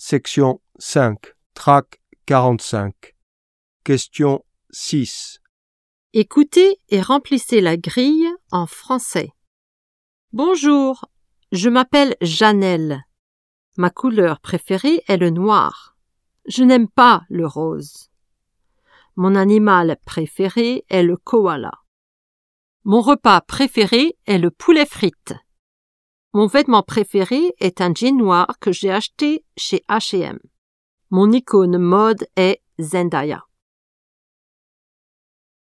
Section 5. Trac 45. Question 6. Écoutez et remplissez la grille en français. Bonjour, je m'appelle Janelle. Ma couleur préférée est le noir. Je n'aime pas le rose. Mon animal préféré est le koala. Mon repas préféré est le poulet frites. Mon vêtement préféré est un jean noir que j'ai acheté chez H&M. Mon icône mode est Zendaya.